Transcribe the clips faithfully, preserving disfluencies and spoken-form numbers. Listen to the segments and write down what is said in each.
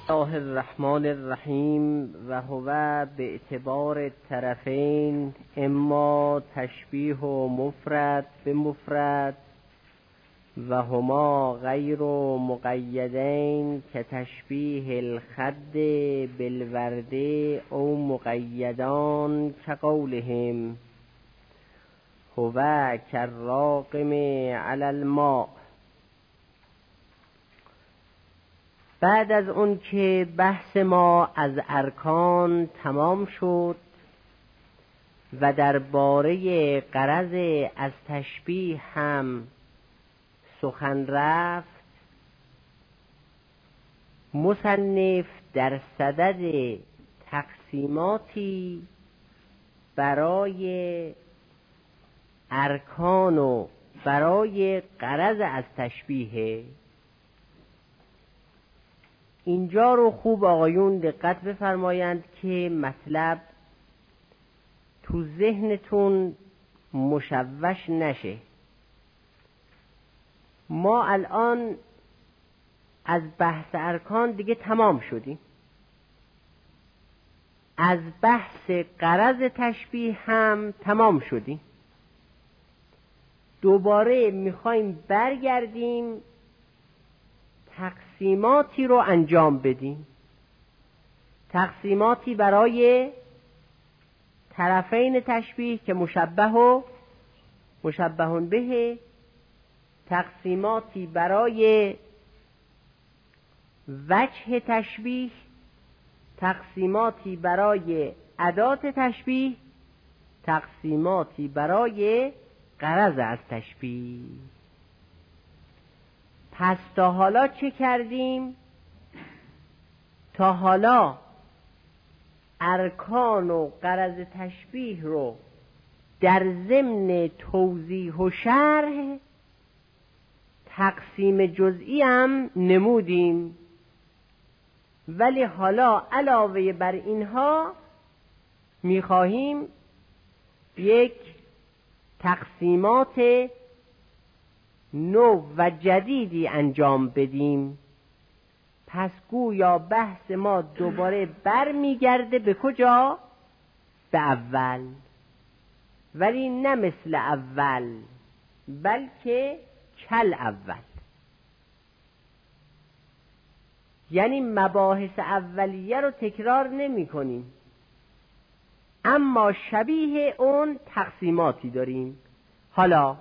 الله الرحمن الرحیم و هو به اعتبار الطرفین اما تشبیه و مفرد به مفرد و هما غیر مقیدین که تشبیه الخد بالورد او مقیدان که قولهم هو کالراقم علی الماء. بعد از اون که بحث ما از ارکان تمام شد و درباره غرض از تشبیه هم سخن رفت، مصنف در صدد تقسیماتی برای ارکان و برای غرض از تشبیه. اینجا رو خوب آقایون دقت بفرمایند که مطلب تو ذهنتون مشوش نشه. ما الان از بحث ارکان دیگه تمام شدیم، از بحث غرض تشبیه هم تمام شدیم. دوباره میخوایم برگردیم تقسیماتی رو انجام بدیم، تقسیماتی برای طرفین تشبیه که مشبه و مشبه به، تقسیماتی برای وجه تشبیه، تقسیماتی برای ادات تشبیه، تقسیماتی برای غرض از تشبیه. پس تا حالا چه کردیم؟ تا حالا ارکان و غرض تشبیه رو در ضمن توضیح و شرح تقسیم جزئی هم نمودیم، ولی حالا علاوه بر اینها میخواهیم یک تقسیمات نو و جدیدی انجام بدیم. پس گویا بحث ما دوباره بر میگرده به کجا؟ به اول، ولی نه مثل اول بلکه کل اول. یعنی مباحث اولیه رو تکرار نمی کنیم، اما شبیه اون تقسیماتی داریم. حالا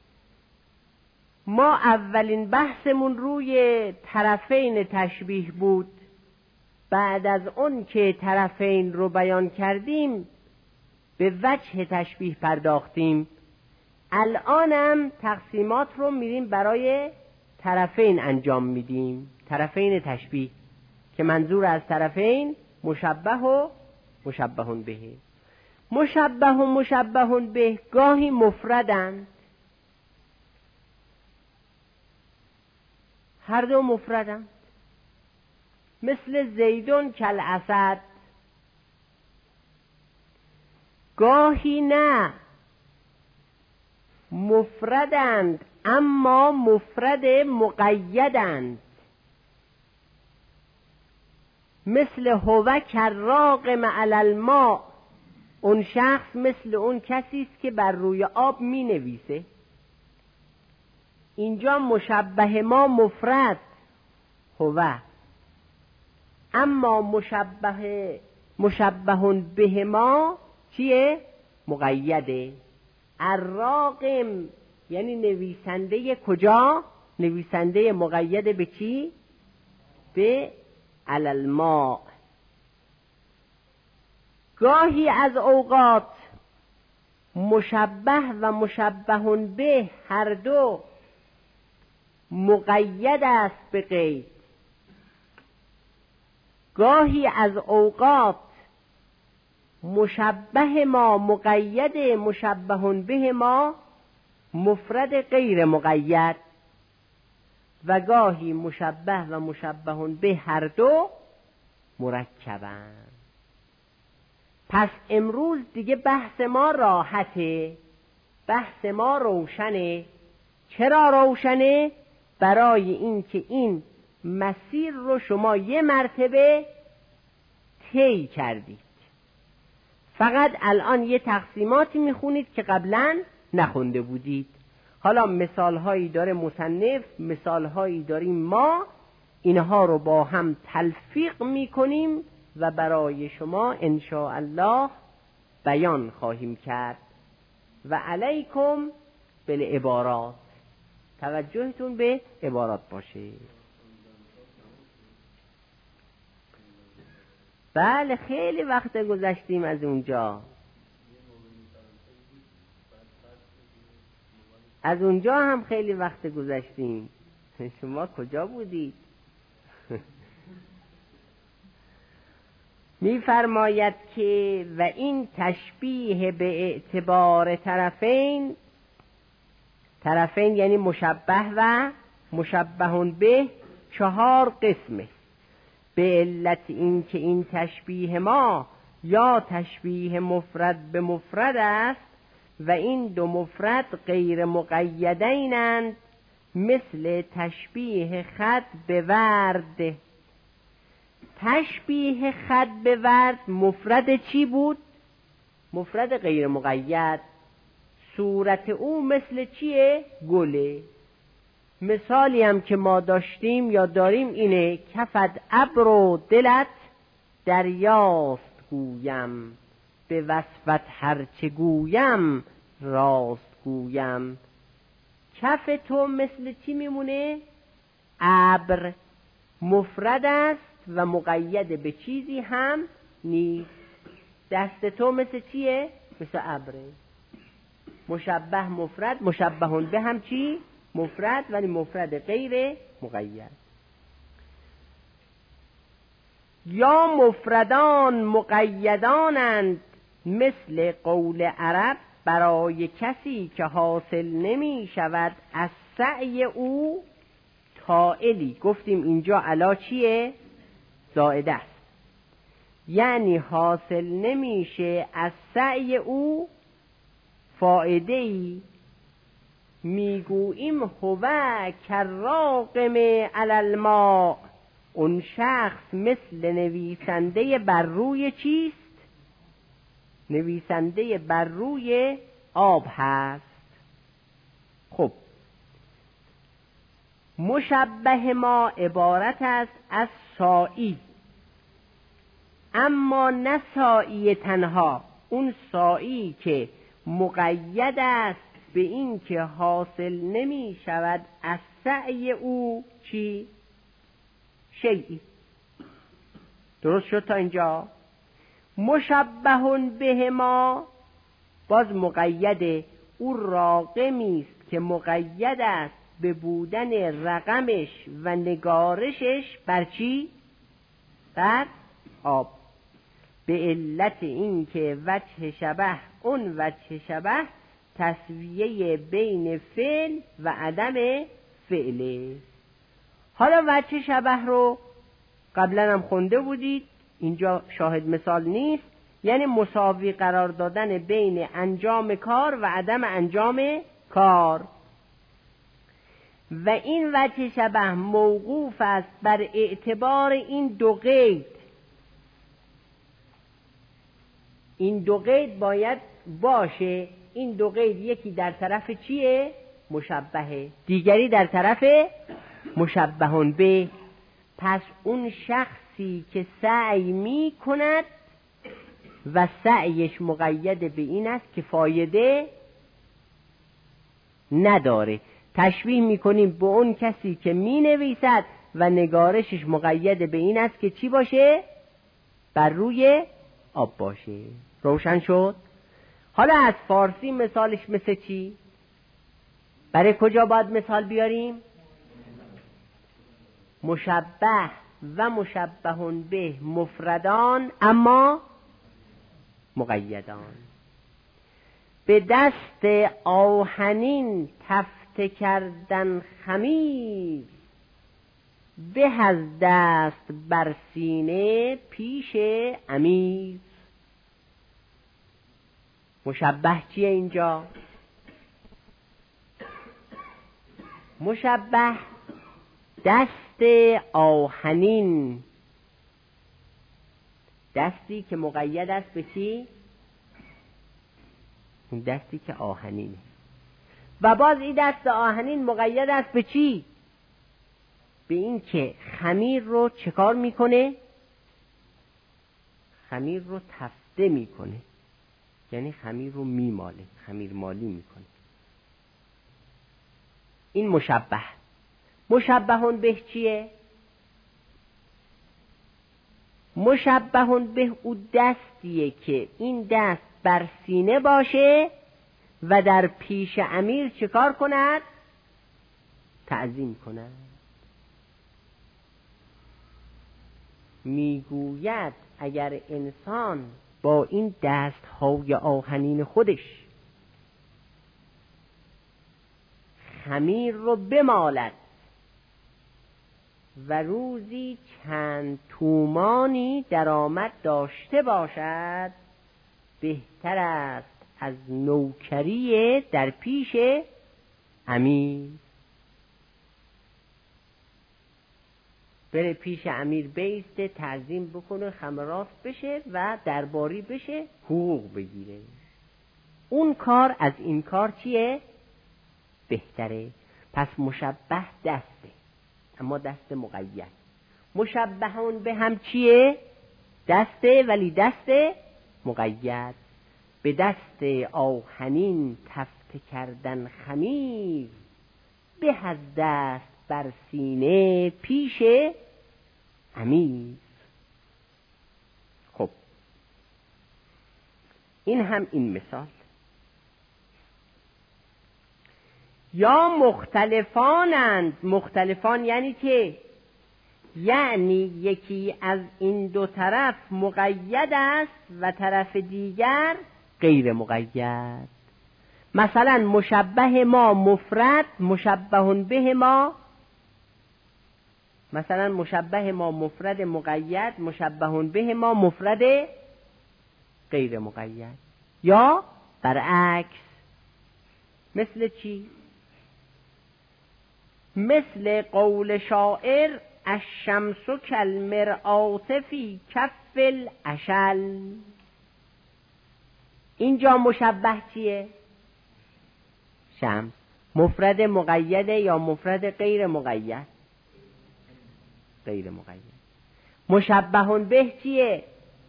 ما اولین بحثمون روی طرفین تشبیه بود. بعد از اون که طرفین رو بیان کردیم به وجه تشبیه پرداختیم. الانم تقسیمات رو میریم برای طرفین انجام میدیم، طرفین تشبیه که منظور از طرفین مشبه و مشبه به. مشبه و مشبه به گاهی مفردند، هر دو مفردند، مثل زیدون کل اسد. گاهی نه، مفردند اما مفرد مقیدند، مثل هو کالراقم علی الماء. اون شخص مثل اون کسی است که بر روی آب می نویسه. اینجا مشبه ما مفرد هو، اما مشبه مشبه به ما چیه؟ مقیده. الراقم یعنی نویسنده کجا؟ نویسنده مقید به چی؟ به علی الماء. گاهی از اوقات مشبه و مشبه به هر دو مقید است به قید. گاهی از اوقات مشبه ما مقید، مشبه به ما مفرد غیر مقید، و گاهی مشبه و مشبه به هر دو مرکبند. پس امروز دیگه بحث ما راحته، بحث ما روشنه. چرا روشنه؟ برای این که این مسیر رو شما یه مرتبه طی کردید، فقط الان یه تقسیماتی میخونید که قبلا نخونده بودید. حالا مثالهایی داره مصنف، مثالهایی داریم ما، اینها رو با هم تلفیق میکنیم و برای شما ان شاء الله بیان خواهیم کرد. و علیکم بالعبارات، توجهتون به عبارات باشه. بله خیلی وقت گذشتیم از اونجا، از اونجا هم خیلی وقت گذشتیم. شما کجا بودید؟ می‌فرماید که و این تشبیه به اعتبار طرفین، طرفین یعنی مشبه و مشبهون به، چهار قسمه. به علت این که این تشبیه ما یا تشبیه مفرد به مفرد است و این دو مفرد غیر مقیدینند، مثل تشبیه خط به ورد. تشبیه خط به ورد مفرد چی بود؟ مفرد غیر مقید. صورت او مثل چیه؟ گله. مثالی هم که ما داشتیم یا داریم اینه: کفت ابر و دلت دریاست گویم، به وصفت هرچه گویم راست گویم. کف تو مثل چی میمونه؟ ابر. مفرد است و مقید به چیزی هم نیست. دست تو مثل چیه؟ مثل ابره. مشبه مفرد، مشبهون به هم چی؟ مفرد، ولی مفرد غیر مقید. یا مفردان مقیدانند، مثل قول عرب برای کسی که حاصل نمی شود از سعی او طائلی. گفتیم اینجا علا چیه؟ زائده است، یعنی حاصل نمیشه از سعی او فائده‌ای. میگوییم هو کراقم علی الماء، اون شخص مثل نویسنده بر روی چیست؟ نویسنده بر روی آب هست. خب مشبه ما عبارت است از سائی، اما نه سائی تنها، اون سائی که مقید است به این که حاصل نمی شود از سعی او چی؟ شیئی. درست شد تا اینجا؟ مشبه به ما باز مقید، او راقمی است که مقید است به بودن رقمش و نگارشش بر چی؟ بر آب. به علت این که وجه شبه، اون وجه شبه تسویه بین فعل و عدم فعله. حالا وجه شبه رو قبلا هم خونده بودید، اینجا شاهد مثال نیست، یعنی مساوی قرار دادن بین انجام کار و عدم انجام کار. و این وجه شبه موقوف است بر اعتبار این دو قید. این دو قید باید باشه. این دو قید یکی در طرف چیه؟ مشبهه، دیگری در طرف مشبهون به. پس اون شخصی که سعی می کند و سعیش مقید به این است که فایده نداره، تشبیه می کنیم به اون کسی که می نویسد و نگارشش مقید به این است که چی باشه؟ بر روی آب باشه. روشن شد؟ حالا از فارسی مثالش مثل چی؟ برای کجا باید مثال بیاریم؟ مشبه و مشبهون به مفردان اما مقیدان. به دست آهنین تفته کردن خمیر، به از دست بر سینه پیش امیر. مشبه چیه اینجا؟ مشبه دست آهنین، دستی که مقید است به چی؟ اون دستی که آهنینه. و باز این دست آهنین مقید است به چی؟ به این که خمیر رو چه کار میکنه؟ خمیر رو تفته میکنه، یعنی خمیر رو میماله، خمیر مالی میکنه. این مشبه. مشبهون به چیه؟ مشبهون به او دستیه که این دست بر سینه باشه و در پیش امیر چه کار کند؟ تعظیم کند. میگوید اگر انسان با این دست‌های آهنین خودش خمیر رو بمالد و روزی چند تومانی درآمد داشته باشد، بهتر است از نوکری در پیش امیر. بره پیش امیر بیسته، تعظیم بکنه، خمرات بشه و درباری بشه، حقوق بگیره. اون کار از این کار چیه؟ بهتره. پس مشبه دسته، اما دست مقید. مشبهون به هم چیه؟ دسته، ولی دست مقید. به دست آهنین تفته کردن خمیر، به از دست بر سینه پیش امیر. خب این هم این مثال. یا مختلفانند. مختلفان یعنی که یعنی یکی از این دو طرف مقید است و طرف دیگر غیر مقید. مثلا مشبه ما مفرد، مشبهون به ما، مثلا مشبه ما مفرد مقید، مشبهون به ما مفرد غیر مقید. یا برعکس. مثل چی؟ مثل قول شاعر الشمس کالمرآة فی کف العشل. اینجا مشبه چیه؟ شمس. مفرد مقیده یا مفرد غیر مقید؟ غیر مقید. مشبهون به چیه؟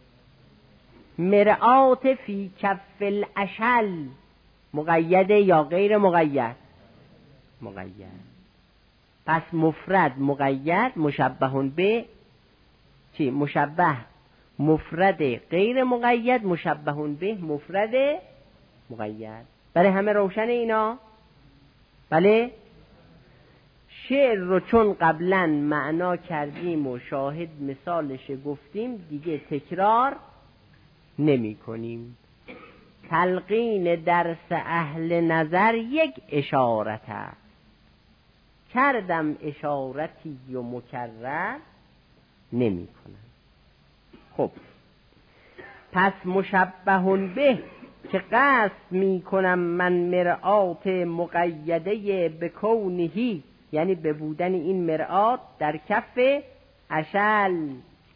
مرآة فی کف العشل. مقیده یا غیر مقید؟ مقید. پس مفرد مقید، مشبهون به چی؟ مشبه مفرد غیر مقید، مشبهون به مفرد مقید. برای همه روشن اینا؟ بله؟ شعر رو چون قبلا معنا کردیم و شاهد مثالش گفتیم، دیگه تکرار نمی کنیم. تلقین درس اهل نظر یک اشارت است، کردم اشارتی و مکرر نمی کنم. خب پس مشبهون به که قصد می کنم من مرآت مقیده به کونهی، یعنی به بودن این مرآت در کف عشل.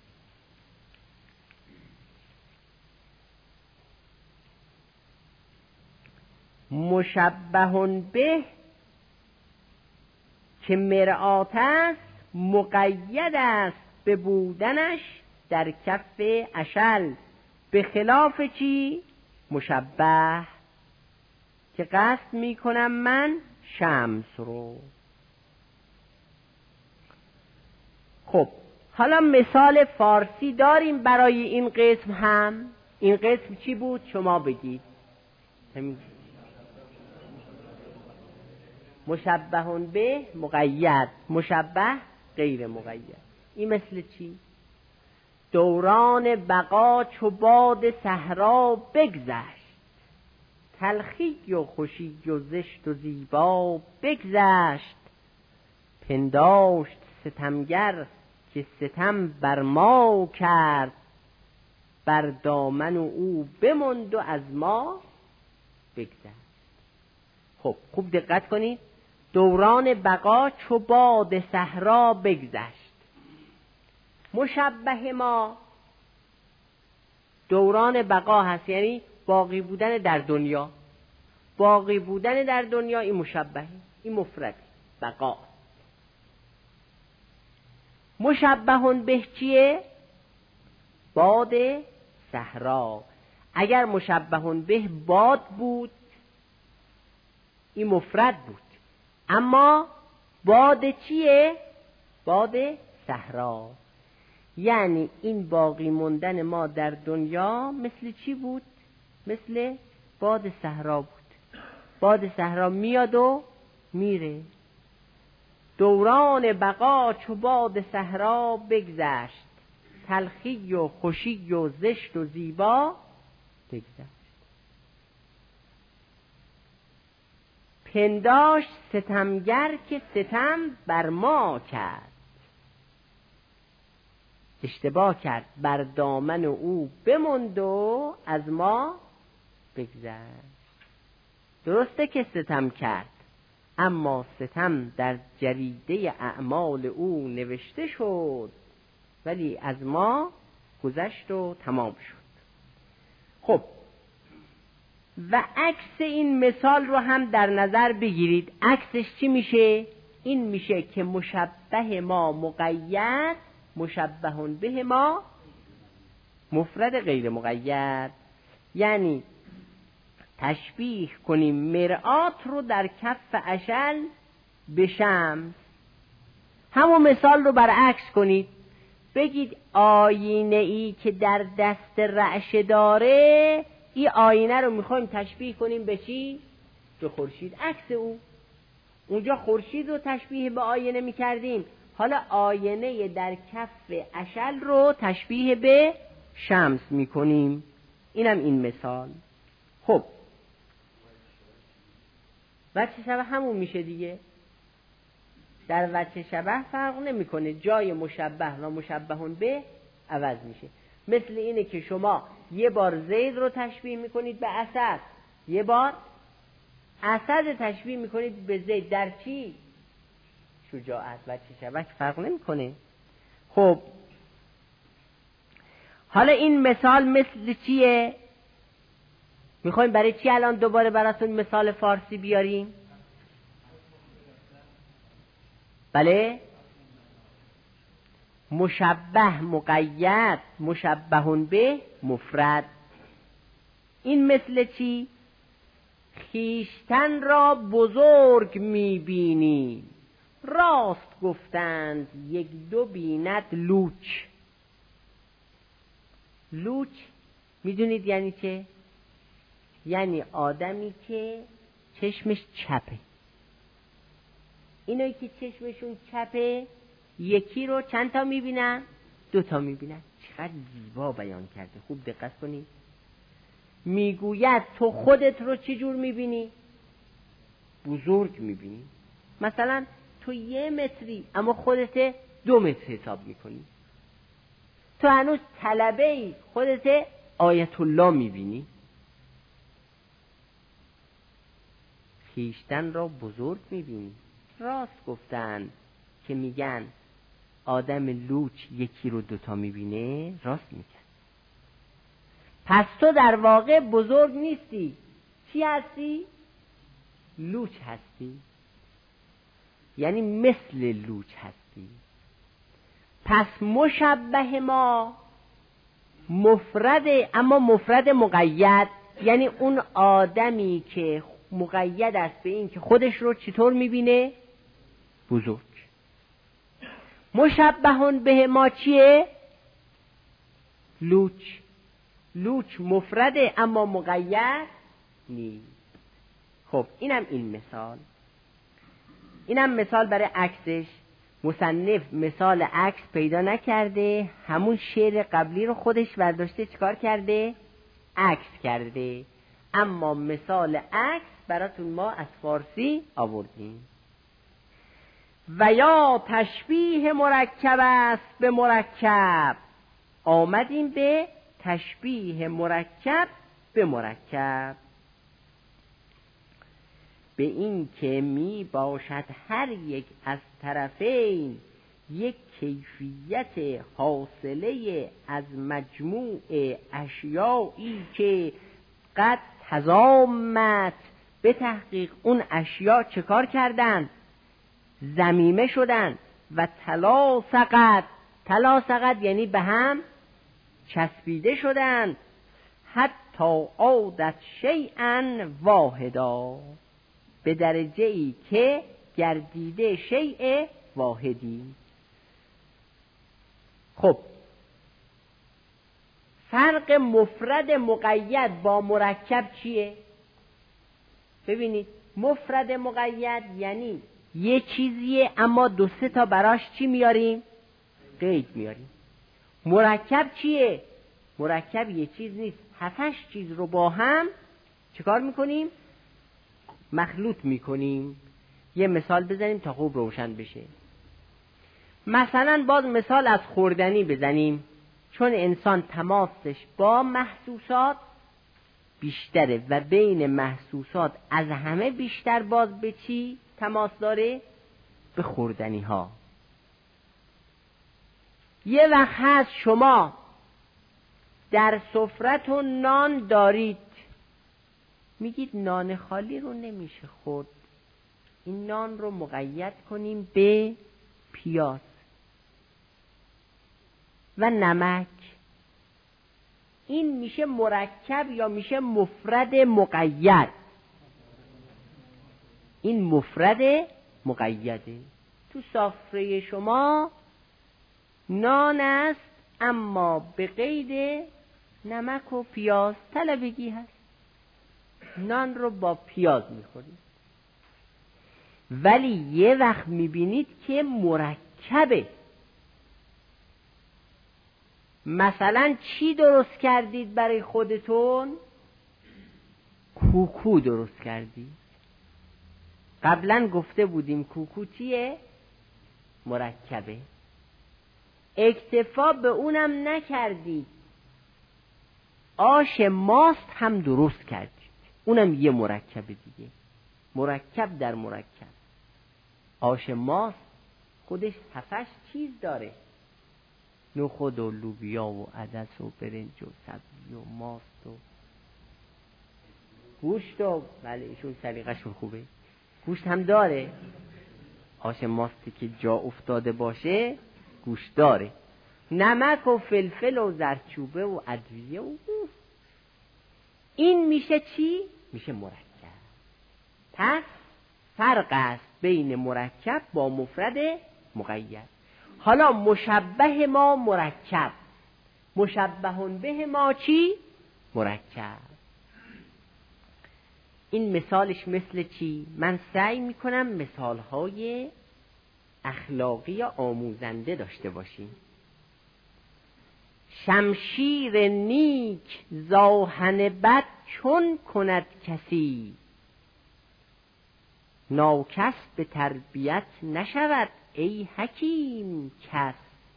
مشبهون به که مرآت است مقید است به بودنش در کف عشل، به خلاف چی؟ مشبه که قصد می کنم من شمس رو. خب حالا مثال فارسی داریم برای این قسم هم. این قسم چی بود؟ شما بگید. مشبهون به مقید، مشبه غیر مقید. این مثل چی؟ دوران بقا چو باد صحرا بگذشت، تلخی و خوشی و زشت و زیبا بگذشت، پنداشت ستمگر که ستم بر ما کرد، بر دامن او بماند و از ما بگذشت. خب خوب دقت کنید. دوران بقا چو باد صحرا بگذشت. مشبه ما دوران بقا هست، یعنی باقی بودن در دنیا. باقی بودن در دنیا این مشبه، این مفرد بقا. مشبهون به چیه؟ باد صحرا. اگر مشبهون به باد بود این مفرد بود، اما باد چیه؟ باد صحرا. یعنی این باقی موندن ما در دنیا مثل چی بود؟ مثل باد صحرا بود. باد صحرا میاد و میره. دوران بقا چو باد صحرا بگذشت، تلخی و خوشی و زشت و زیبا بگذشت. پنداشت ستمگر که ستم بر ما کرد، اشتباه کرد بر دامن او بماند و از ما بگذشت. درسته که ستم کرد، اما ستم در جریده اعمال او نوشته شد، ولی از ما گذشت و تمام شد. خب و عکس این مثال رو هم در نظر بگیرید. عکسش چی میشه؟ این میشه که مشبه ما مقید، مشبهون به ما مفرد غیر مقید. یعنی تشبیه کنیم مرآت رو در کف اشل به شمس. همون مثال رو برعکس کنید، بگید آینه ای که در دست رعشه داره، این آینه رو میخوایم تشبیه کنیم به چی؟ به خورشید، عکس او. اونجا خورشید رو تشبیه به آینه میکردیم، حالا آینه در کف اشل رو تشبیه به شمس میکنیم. اینم این مثال. خب وجه شبه همون میشه دیگه. در وجه شبه فرق نمیکنه، جای مشبه و مشبهون به عوض میشه. مثل اینه که شما یه بار زید رو تشبیه میکنید به اسد، یه بار اسد تشبیه میکنید به زید. در چی؟ شجاعت. وجه شبه فرق نمیکنه. خب حالا این مثال مثل چیه؟ میخوایم برای چی الان دوباره براتون مثال فارسی بیاریم؟ بله، مشبه مقید، مشبهون به مفرد. این مثل چی؟ خیشتن را بزرگ میبینی، راست گفتند یک دو بیند لوچ. لوچ میدونید یعنی چه؟ یعنی آدمی که چشمش چپه. اینایی که چشمشون چپه یکی رو چند تا میبینن؟ دو تا میبینن. چقدر زیبا بیان کرده، خوب دقت کنید. میگوید تو خودت رو چجور میبینی؟ بزرگ میبینی. مثلا تو یه متری اما خودت دو متر حساب میکنی. تو هنوز طلبه ای، خودت آیت الله میبینی. خیشتن را بزرگ میبینی. راست گفتن که میگن آدم لوچ یکی رو دوتا میبینه، راست میگن. پس تو در واقع بزرگ نیستی. چی هستی؟ لوچ هستی، یعنی مثل لوچ هستی. پس مشبه ما مفرد، اما مفرد مقید، یعنی اون آدمی که مقید است به این که خودش رو چطور میبینه؟ بزرگ. مشبهون به ما چیه؟ لوچ. لوچ مفرده اما مقید نیست. خب اینم این مثال. اینم مثال برای عکسش. مصنف مثال عکس پیدا نکرده، همون شعر قبلی رو خودش برداشته چیکار کرده؟ عکس کرده. اما مثال عکس براتون ما از فارسی آوردیم. و یا تشبیه مرکب است به مرکب. آمدیم به تشبیه مرکب به مرکب. به این که می باشد هر یک از طرفین یک کیفیت حاصله از مجموع اشیایی که قد تضامت، به تحقیق اون اشیا چه کار کردن؟ ضمیمه شدن. و تلاصقت، تلاصقت یعنی به هم چسبیده شدن. حتی عادت شیئا واحدا، به درجه ای که گردیده شیء واحدی. خب فرق مفرد مقید با مرکب چیه؟ ببینید، مفرد مقید یعنی یه چیزیه اما دو سه تا براش چی میاریم؟ قید میاریم. مرکب چیه؟ مرکب یه چیز نیست، هفتش چیز رو با هم چیکار میکنیم؟ مخلوط میکنیم. یه مثال بزنیم تا خوب روشن بشه. مثلا باز مثال از خوردنی بزنیم، چون انسان تماسش با محسوسات بیشتره و بین محسوسات از همه بیشتر باز به چی تماس داره؟ به خوردنی ها. یه وقت هست شما در سفرتون نان دارید، میگید نان خالی رو نمیشه خورد، این نان رو مقید کنیم به پیاز و نمک. این میشه مرکب یا میشه مفرد مقید؟ این مفرد مقیده. تو سفره شما نان است اما به قید نمک و پیاز، طلبگی هست، نان رو با پیاز میخورید. ولی یه وقت میبینید که مرکبه. مثلا چی درست کردید برای خودتون؟ کوکو درست کردید. قبلا گفته بودیم کوکو چیه؟ مرکبه. اکتفا به اونم نکردید، آش ماست هم درست کردید، اونم یه مرکب دیگه، مرکب در مرکب. آش ماست خودش هفتش چیز داره، نخود و لوبیا و عدس و برنج و سبزی و ماست و گوشت و بله ایشون سلیقه‌شون خوبه، گوشت هم داره. آش ماستی که جا افتاده باشه گوشت داره، نمک و فلفل و زردچوبه و ادویه و اوف. این میشه چی؟ میشه مرکب. پس فرق است بین مرکب با مفرد مقید. حالا مشبه ما مرکب، مشبهون به ما چی؟ مرکب. این مثالش مثل چی؟ من سعی میکنم مثالهای اخلاقی یا آموزنده داشته باشیم. شمشیر نیک زاهن بد چون کند کسی، ناکس به تربیت نشود ای حکیم کس.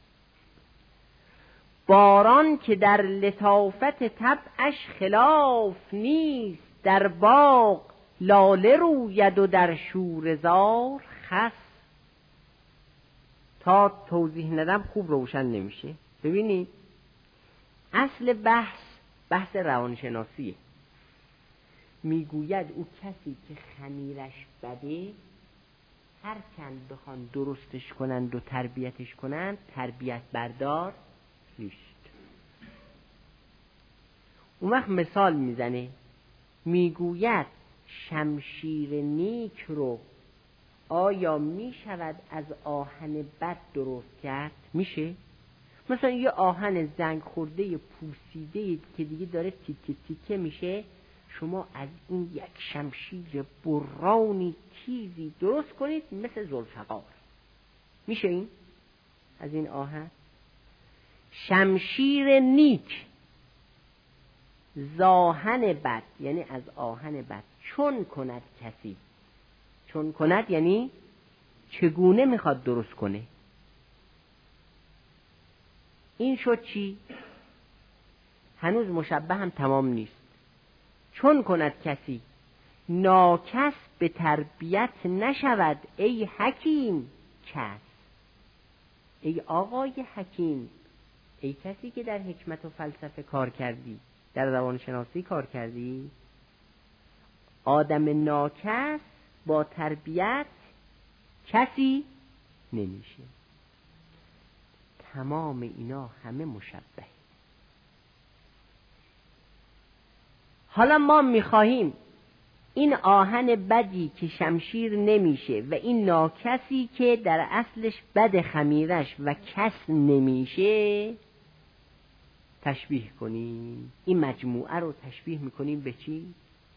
باران که در لطافت طبعش خلاف نیست، در باغ لاله روید و در شوره‌زار خس. تا توضیح ندم خوب روشن نمیشه. ببینید، اصل بحث بحث روانشناسیه. میگوید او کسی که خمیرش بده، هر چند بخوان درستش کنند و تربیتش کنند تربیت بردار نیست. اون وقت مثال میزنه، میگوید شمشیر نیک رو آیا میشود از آهن بد درست کرد؟ میشه. مثلا یه آهن زنگ خورده پوسیده که دیگه داره تیکه تیکه میشه، شما از این یک شمشیر برانی تیزی درست کنید مثل ذوالفقار، میشه این از این آهن؟ شمشیر نیک زاهن بد یعنی از آهن بد چون کند کسی، چون کند یعنی چگونه میخواد درست کنه. این شد چی؟ هنوز مشبه هم تمام نیست. چون کند کسی ناکس به تربیت نشود ای حکیم کس. ای آقای حکیم، ای کسی که در حکمت و فلسفه کار کردی، در روانشناسی کار کردی، آدم ناکس با تربیت کسی نمیشه. تمام اینا همه مشبه. حالا ما میخواهیم این آهن بدی که شمشیر نمیشه و این ناکسی که در اصلش بد خمیرش و کس نمیشه تشبیه کنیم. این مجموعه رو تشبیه میکنیم به چی؟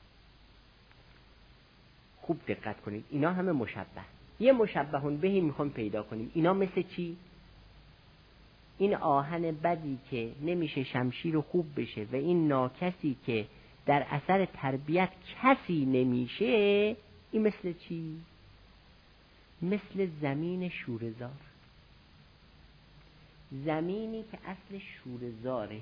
خوب دقت کنید، اینا همه مشبه. یه مشبهون بهی میخوایم پیدا کنیم. اینا مثل چی؟ این آهن بدی که نمیشه شمشیر خوب بشه و این ناکسی که در اثر تربیت کسی نمیشه، این مثل چی؟ مثل زمین شوره‌زار. زمینی که اصل شوره‌زاره،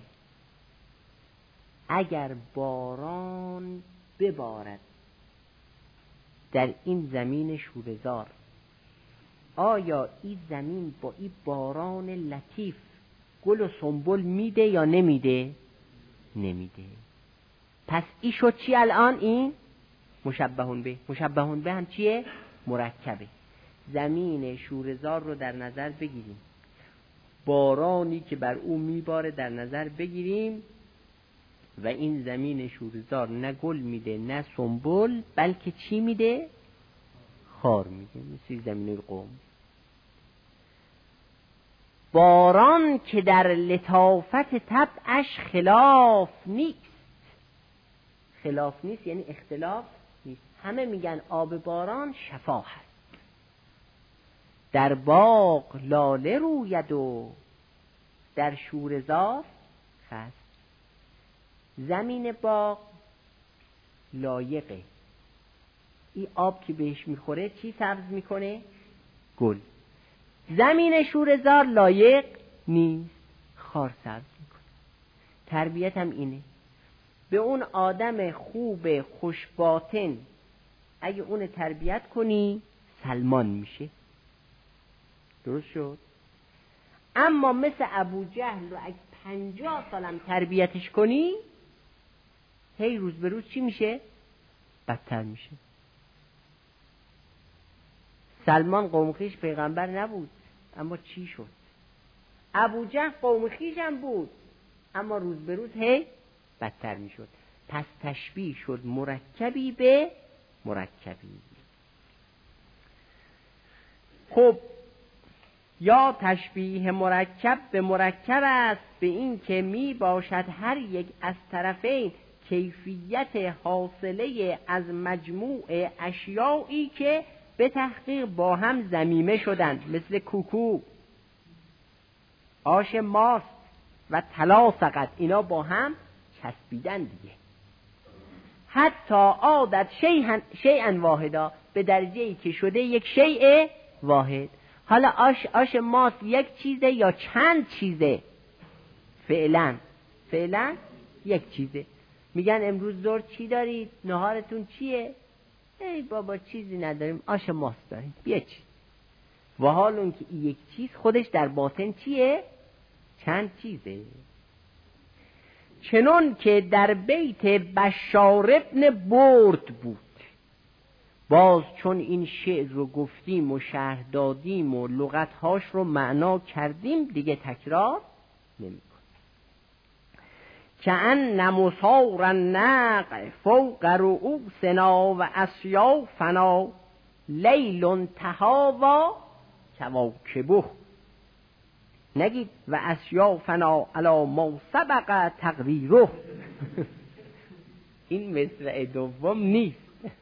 اگر باران ببارد در این زمین شوره‌زار، آیا این زمین با این باران لطیف گل و سنبل میده یا نمیده؟ نمیده. پس این شد چی الان؟ این مشبهون به. مشبهون به هم چیه؟ مرکبه. زمین شوره‌زار رو در نظر بگیریم، بارانی که بر او میباره در نظر بگیریم و این زمین شوره‌زار نه گل میده نه سنبل، بلکه چی میده؟ خار میده، مثل زمین قم. باران که در لطافت طبعش خلاف نیست. خلاف نیست یعنی اختلاف نیست. همه میگن آب باران شفا هست. در باغ لاله روید و در شوره‌زار خس. زمین باغ لایقه، این آب که بهش میخوره چی سبز میکنه؟ گل. زمین شوره‌زار لایق نیست، خار سبز میکنه. تربیت هم اینه. به اون آدم خوب خوشباطن اگه اون تربیت کنی سلمان میشه. درست شد؟ اما مثل ابو جهل رو اگه پنجاه سالم تربیتش کنی، هی روز به روز چی میشه؟ بدتر میشه. سلمان قوم خویش پیغمبر نبود، اما چی شد؟ ابو جهل قوم خویش هم بود، اما روز به روز هی بدتر میشد. پس تشبیه شد مرکبی به مرکبی. خب یا تشبیه مرکب به مرکب است به این که می باشد هر یک از طرفین کیفیت حاصله از مجموع اشیایی که به تحقیق با هم ضمیمه شدند، مثل کوکو، آش ماست و طلا فقط، اینا با هم چسبیدن دیگه. حتی عادت شیئا شیئا واحدا، به درجه‌ای که شده یک شیء واحد. حالا آش آش ماست یک چیزه یا چند چیزه؟ فعلا فعلا یک چیزه. میگن امروز ظهر چی دارید؟ نهارتون چیه؟ ای بابا چیزی نداریم، آش ماست داریم. بیا چی؟ و حال اون که یک چیز خودش در باطن چیه؟ چند چیزه. چنون که در بیت بشار ابن برد بود. باز چون این شعر رو گفتیم و شرح دادیم و لغتهاش رو معنا کردیم دیگه تکرار نمی کنیم. که ان مسار النقع فوق رؤوسنا و اسیافنا لیل تهاوی کواکبه. نگید و اسیافنا علی ما سبق تقریره. این مصرع دوم نیست.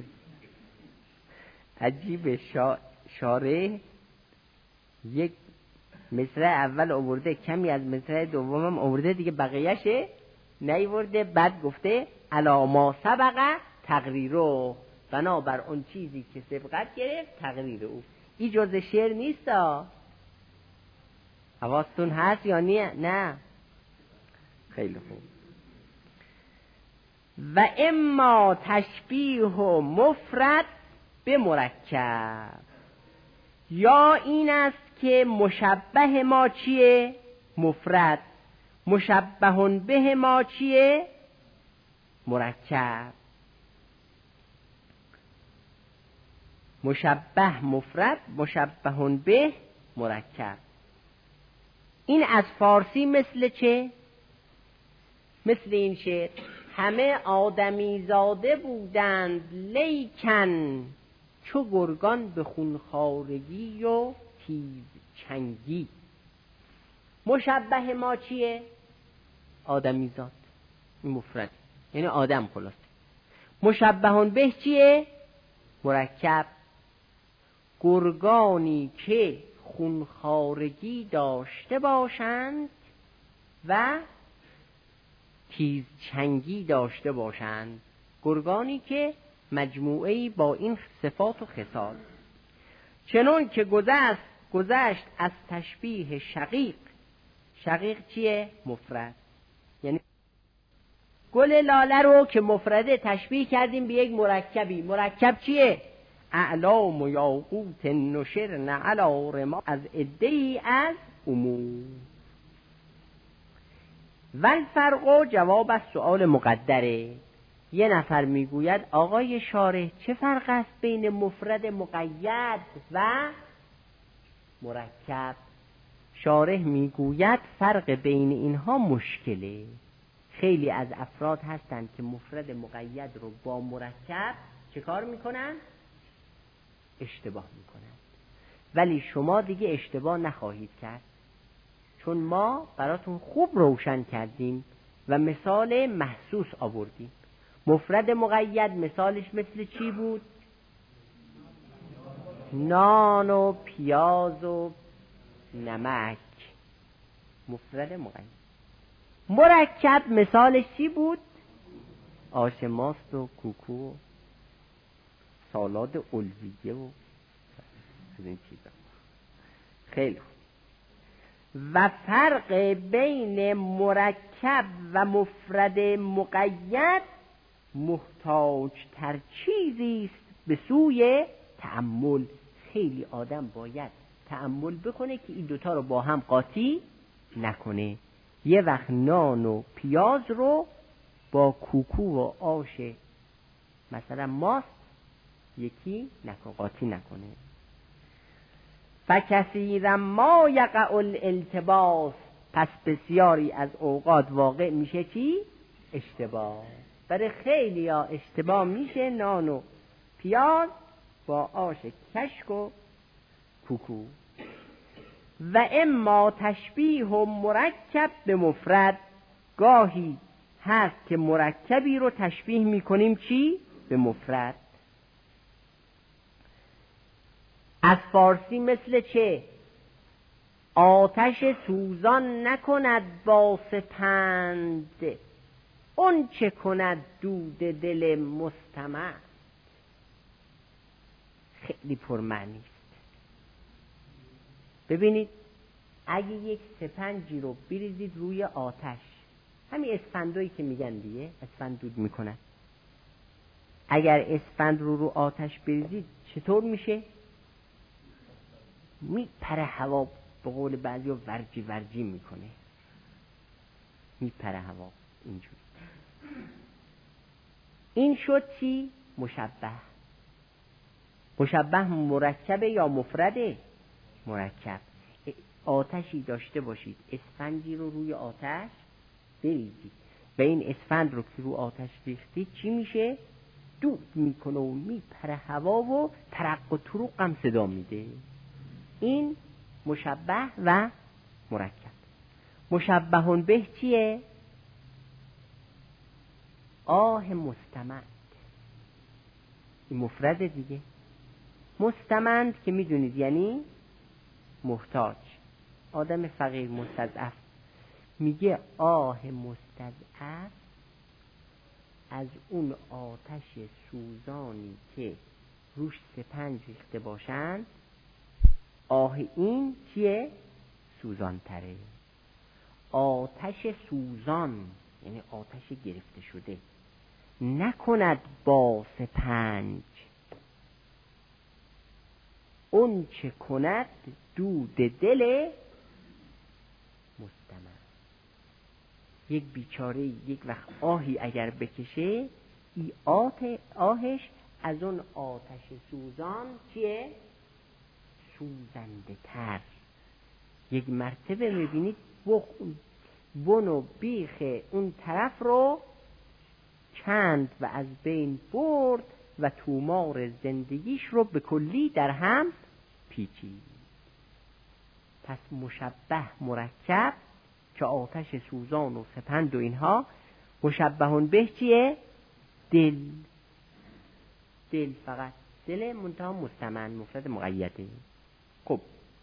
عجیب، شا... شارع یک مصرع اول آورده، کمی از مصرع دومم آورده دیگه، بقیه‌اش نیورده. بعد گفته علی ما سبق تقریره، بنابر اون چیزی که سبقت گرفت تقریر او. این جز شعر نیست ها. حواستون هست یا نه؟ نه. خیلی خوب. و اما تشبیه و مفرد به مرکب، یا این است که مشبه ما چیه؟ مفرد. مشبه به ما چیه؟ مرکب. مشبه مفرد، مشبه به مرکب. این از فارسی مثل چه؟ مثل این شعر: همه آدمی زاده بودند لیکن چو گرگان به خونخوارگی و تیز چنگی. مشبه ما چیه؟ آدمی زاد، این مفرد، یعنی آدم خلاصه. مشبه به چیه؟ مرکب. گرگانی که خونخوارگی داشته باشند و تیز چنگی داشته باشند. گرگانی که مجموعه‌ای با این صفات و خصال. چنون که گذشت گذشت از تشبیه شقیق. شقیق چیه؟ مفرد. یعنی گل لاله رو که مفرده تشبیه کردیم به یک مرکبی. مرکب چیه؟ اعلام و یاقوت نشرن علی رما، از عده‌ای از عموم. والفرق جواب از سؤال مقدره. یه نفر میگوید آقای شارح چه فرق است بین مفرد مقید و مرکب؟ شارح میگوید فرق بین اینها مشکله. خیلی از افراد هستند که مفرد مقید رو با مرکب چه کار میکنن؟ اشتباه میکنن. ولی شما دیگه اشتباه نخواهید کرد، چون ما براتون خوب روشن کردیم و مثال محسوس آوردیم. مفرد مقید مثالش مثل چی بود؟ نان و پیاز و نمک. مفرد مقید. مرکب مثالش چی بود؟ آش ماست و کوکو و سالاد الویه و از این چیزا. خیلی خوب. و فرق بین مرکب و مفرد مقید محتاج تر چیزی است به سوی تأمل. خیلی آدم باید تأمل بکنه که این دوتا رو با هم قاطی نکنه. یه وقت نان و پیاز رو با کوکو و آش مثلا ماست یکی نکن، قاطی نکنه. فکثیرا ما یقع الالتباس، پس بسیاری از اوقات واقع میشه چی؟ اشتباه. برای خیلی ها اشتباه میشه نان و پیاز با آش کشک و کوکو. و اما تشبیه و مرکب به مفرد، گاهی هست که مرکبی رو تشبیه میکنیم چی؟ به مفرد. از فارسی مثل چه؟ آتش سوزان نکند با سپند، اون چه کند دود دل مستمع. خیلی پرمعنی است. ببینید اگه یک سپنجی رو بریزید روی آتش، همین اسفندایی که میگن دیگه، اسفند دود میکنن. اگر اسفند رو رو آتش بریزید چطور میشه؟ میپره هوا، به قول بعضی ها ورجی ورجی میکنه، میپره هوا اینجوری. این شد چی؟ مشبه. مشبه مرکبه یا مفرده؟ مرکب. آتشی داشته باشید، اسفندی رو روی آتش بریزید و این اسفند رو که رو آتش ریختید چی میشه؟ دود میکنه و میپره هوا و ترق و تروق هم صدا میده. این مشبه و مرکب. مشبه به چیه؟ آه مستمند. این مفرد دیگه. مستمند که میدونید یعنی محتاج، آدم فقیر مستضعف. میگه آه مستضعف از اون آتش سوزانی که روش سپنج ریخته باشند، آه این چیه؟ سوزان تره. آتش سوزان یعنی آتش گرفته شده. نکند با سپنج، اون چه کند دود دل مستمع. یک بیچاره یک وقت آهی اگر بکشه، ای آت آهش از اون آتش سوزان چیه؟ سوزنده تر. یک مرتبه میبینید بن و بیخ اون طرف رو کند و از بین برد و تومار زندگیش رو به کلی در هم پیچید. پس مشبه مرکب که آتش سوزان و سپند و اینها، مشبهون به چیه؟ دل. دل فقط دل منتها مستمن، مفرد مقیده. خب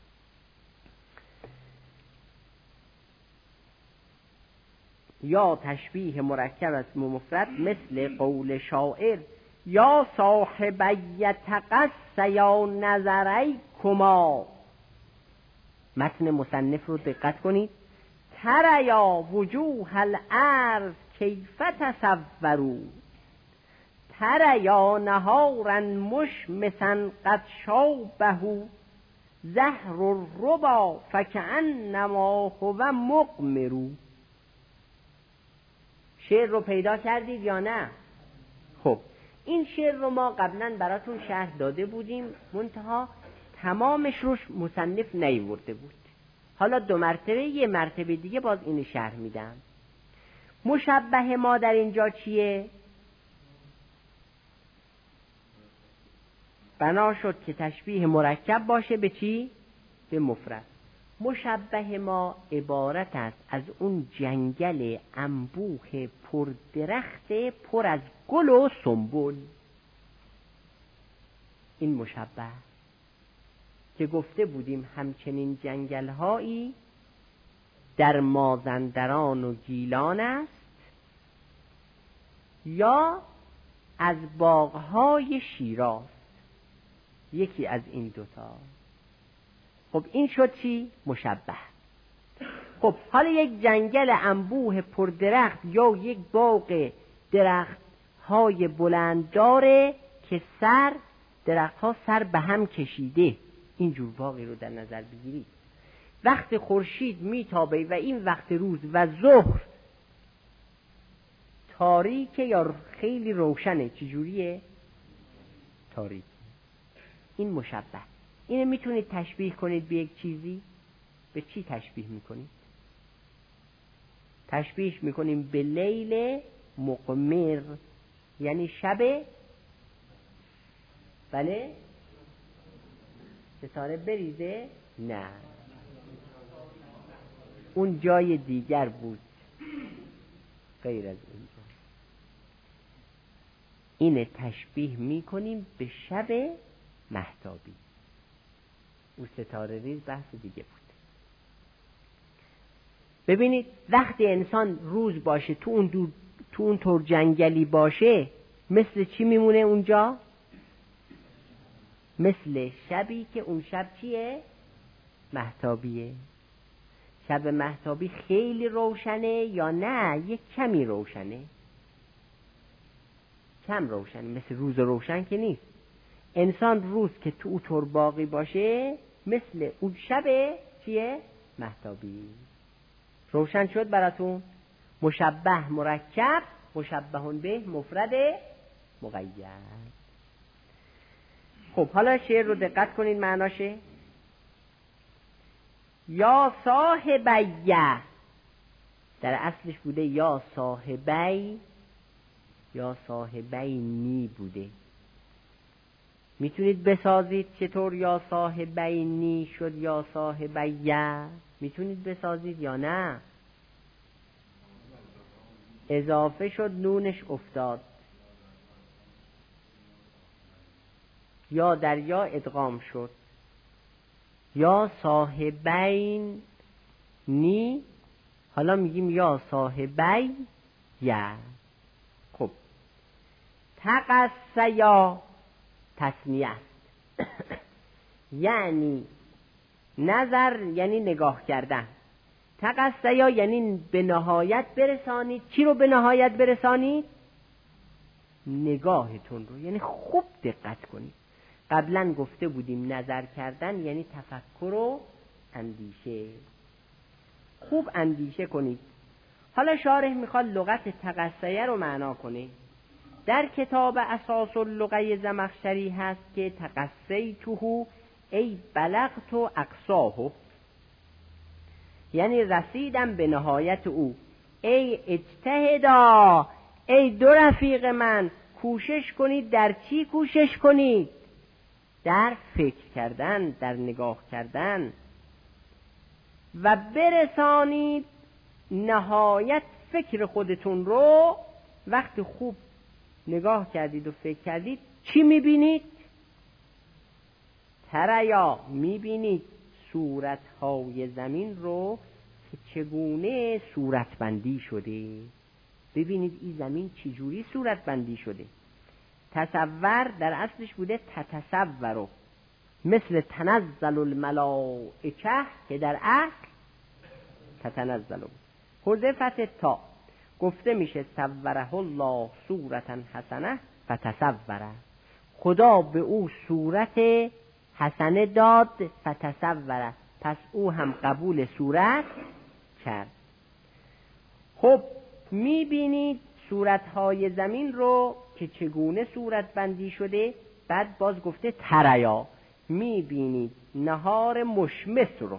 یا تشبیه مرکب است مفرد، مثل قول شاعر یا صاحبی تقص یا نظری کما. متن مصنف رو دقت کنید. تر یا وجوه الارض کیف تصوروا، تر یا نهارا مشمسا قد شابه، زهر الربا فکأنما هو مقمر. شعر رو پیدا کردید یا نه؟ خب این شعر رو ما قبلا براتون شرح داده بودیم، منتها تمامش روش مصنف نیورده بود. حالا دو مرتبه یه مرتبه دیگه باز این شرح میدم. مشبه ما در اینجا چیه؟ بنا شد که تشبیه مرکب باشه به چی؟ به مفرد. مشبه ما عبارت است از اون جنگل انبوه پر درخت پر از گل و سنبل. این مشبه که گفته بودیم همچنین جنگل هایی در مازندران و گیلان است یا از باغهای شیراز، یکی از این دوتا. خب این شد چی؟ مشبه. خب حالا یک جنگل انبوه پر درخت یا یک باغ درخت های بلند داره که سر درخت ها سر به هم کشیده، اینجور باغی رو در نظر بگیرید. وقت خورشید میتابه و این وقت روز و ظهر تاریکه یا خیلی روشنه. چجوریه؟ تاریک. این مشبه. اینو میتونید تشبیه کنید به یک چیزی؟ به چی تشبیه میکنید؟ تشبیه میکنیم به لیل مقمر، یعنی شب بله ستاره بریزه؟ نه، اون جای دیگر بود غیر از اونجا. اینه تشبیه میکنیم به شب مهتابی. اون ستاره ریز بحث دیگه بود. ببینید وقتی انسان روز باشه تو اون دو تو اون طور جنگلی باشه، مثل چی میمونه اونجا؟ مثل شبی که اون شب چیه؟ مهتابیه. شب مهتابی خیلی روشنه یا نه یک کمی روشنه؟ کم روشنه، مثل روز روشن که نیست. انسان روز که تو اون طور باقی باشه مثل اون شب چیه؟ مهتابی. روشن شد براتون؟ مشبه مرکب، مشبهون به مفرد مقید. خب حالا شعر رو دقت کنید معناشه. یا صاحبی، در اصلش بوده یا صاحبی یا صاحبی نی بوده. میتونید بسازید چطور یا صاحبی نی شد یا صاحبی؟ میتونید بسازید یا نه؟ اضافه شد نونش افتاد، یا در یا ادغام شد. یا صاحبین نی، حالا میگیم یا صاحبی یا. خب تقص یا تثنیه است یعنی نظر، یعنی نگاه کردن. تقص یا یعنی به نهایت برسانید. چی رو به نهایت برسانید؟ نگاهتون رو، یعنی خوب دقت کنید. قبلا گفته بودیم نظر کردن یعنی تفکر و اندیشه. خوب اندیشه کنید. حالا شارح میخواد لغت تقصیه رو معنا کنه. در کتاب اساس اللغه زمخشری هست که تقصیته ای بلغت و اقصاه، یعنی رسیدم به نهایت او. ای اجتهدا، ای دو رفیق من، کوشش کنید. در چی کوشش کنید؟ در فکر کردن، در نگاه کردن و برسانید نهایت فکر خودتون رو. وقتی خوب نگاه کردید و فکر کردید چی میبینید؟ تریا، میبینید صورتهای زمین رو که چگونه صورتبندی شده. ببینید این زمین چجوری صورتبندی شده. تصور در اصلش بوده تتصورو، مثل تنزل الملائکه که در اصل تتنزلو. حذفت تا گفته میشه صوره الله صورتا حسنه فتصوره، خدا به او صورت حسنه داد فتصوره، پس او هم قبول صورت کرد. خب میبینید صورتهای زمین رو که چگونه صورت بندی شده. بعد باز گفته تریا، میبینید نهار مشمس رو،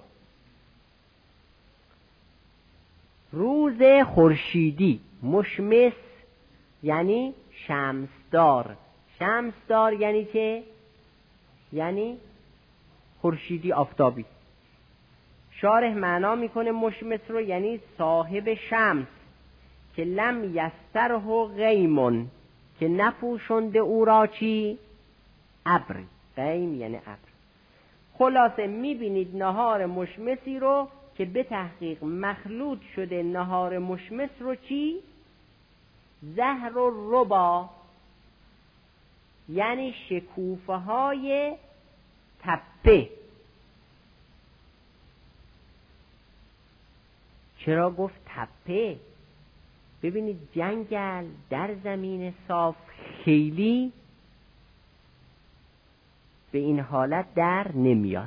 روز خورشیدی. مشمس یعنی شمسدار. شمسدار یعنی چه؟ یعنی خورشیدی، آفتابی. شارح معنا میکنه مشمس رو یعنی صاحب شمس که لم یستره غیمون، که نپوشنده او را چی؟ ابر. غیم یعنی ابر. خلاصه میبینید نهار مشمسی رو که به تحقیق مخلوط شده. نهار مشمس رو چی؟ زهر و ربا، یعنی شکوفه های تپه. چرا گفت تپه؟ ببینید جنگل در زمین صاف خیلی به این حالت در نمیاد.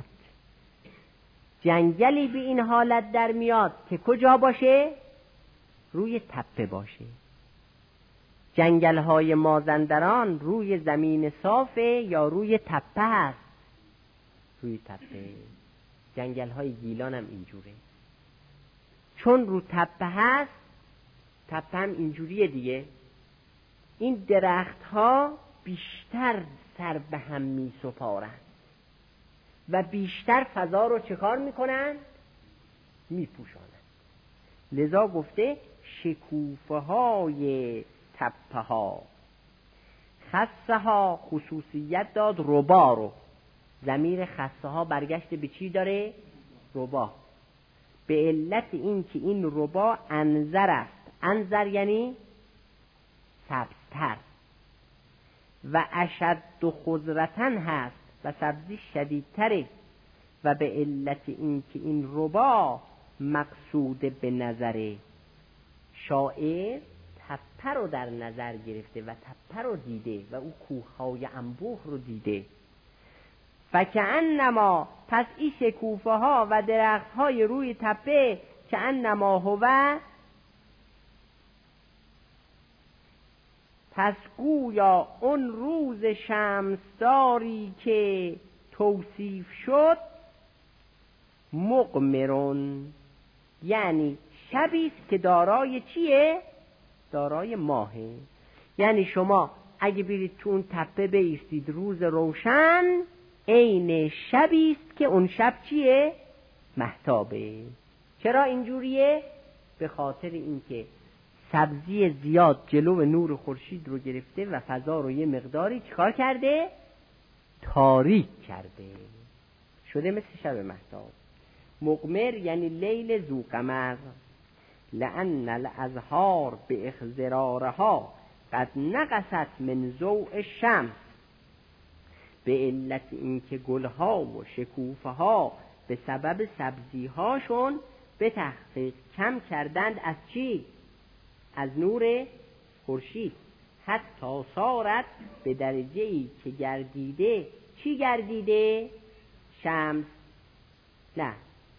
جنگلی به این حالت در میاد که کجا باشه؟ روی تپه باشه. جنگل‌های مازندران روی زمین صافه یا روی تپه هست؟ روی تپه. جنگل‌های گیلان هم اینجوره، چون رو تپه هست. تپه هم اینجوریه دیگه. این درخت‌ها بیشتر سر به هم می سپارن و بیشتر فضا رو چه کار میکنن؟ میپوشانن. لذا گفته شکوفه های تپه ها. خصه ها خصوصیت داد ربا رو. ضمیر خصه ها برگشت به چی داره؟ ربا. به علت این که این ربا انظر است. انظر یعنی سبزتر و اشد و خضرتن هست و سبزی شدیدتره. و به علت این که این ربا مقصود به نظره. شاعر تپه رو در نظر گرفته و تپه رو دیده و او کوههای انبوه رو دیده. فکأنما، پس این شکوفه ها و درخت های روی تپه کأنما هو، پس گویا اون روز شمسداری که توصیف شد مقمرون، یعنی شبیست که دارای چیه؟ دارای ماهه. یعنی شما اگه برید تو اون تپه بایستید روز روشن، عین شبیست که اون شب چیه؟ مهتابه. چرا اینجوریه؟ به خاطر اینکه سبزی زیاد جلو نور خورشید رو گرفته و فضا رو یه مقداری چیکار کرده؟ تاریک کرده، شده مثل شب مهتاب. مقمر یعنی لیل ذو قمر. لأن الازهار به اخضرارها قد نقصت من ضوء الشمس، به علت اینکه گلها و شکوفه ها به سبب سبزی هاشون به تحقیق کم کردند از چی؟ از نور خورشید. حتی صارت به درجه ای که گردیده. چی گردیده؟ شمس. نه،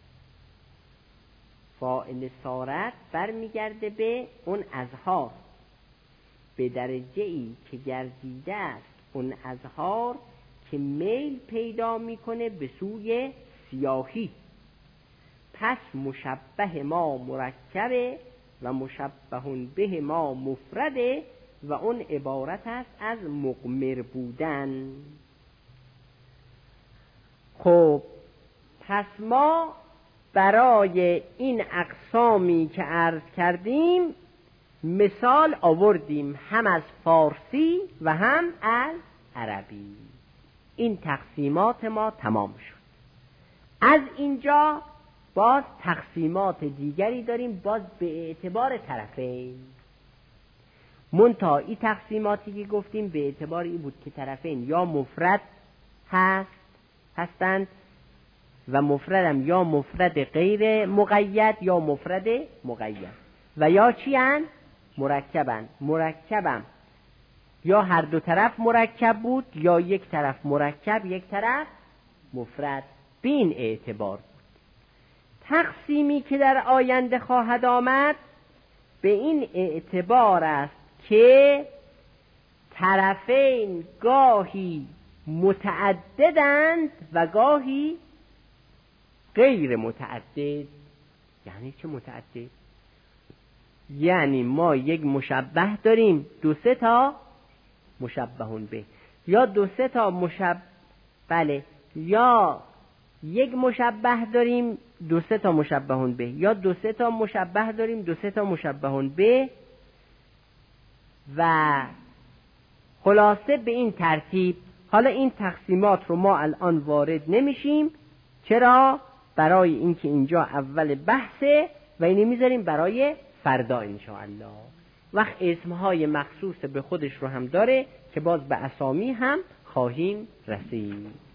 فاعل صارت برمیگرده به اون ازهار. به درجه ای که گردیده است اون ازهار که میل پیدا میکنه به سوی سیاهی. پس مشبه ما مرکبه و مشبهون به ما مفرده و اون عبارت است از مقمر بودن. خب پس ما برای این اقسامی که عرض کردیم مثال آوردیم، هم از فارسی و هم از عربی. این تقسیمات ما تمام شد. از اینجا باز تقسیمات دیگری داریم، باز به اعتبار طرفین. منتها این تقسیماتی که گفتیم به اعتبار این بود که طرفین یا مفرد هست هستند و مفردم یا مفرد غیر مقید یا مفرد مقید و یا چی هن؟ مرکبن. مرکبم یا هر دو طرف مرکب بود یا یک طرف مرکب یک طرف مفرد. به این اعتبار بود. تقسیمی که در آینده خواهد آمد به این اعتبار است که طرفین گاهی متعددند و گاهی غیر متعدد. یعنی چه متعدد؟ یعنی ما یک مشبه داریم دو سه تا مشبهون به، یا دو سه تا مشبه، بله، یا یک مشبه داریم دو سه تا مشبهون به، یا دو سه تا مشبه داریم دو سه تا مشبهون به، و خلاصه به این ترتیب. حالا این تقسیمات رو ما الان وارد نمیشیم. چرا؟ برای اینکه اینجا اول بحثه و اینو میذاریم برای فردا انشاءالله. وقت اسمهای مخصوص به خودش رو هم داره که باز به اسامی هم خواهیم رسید.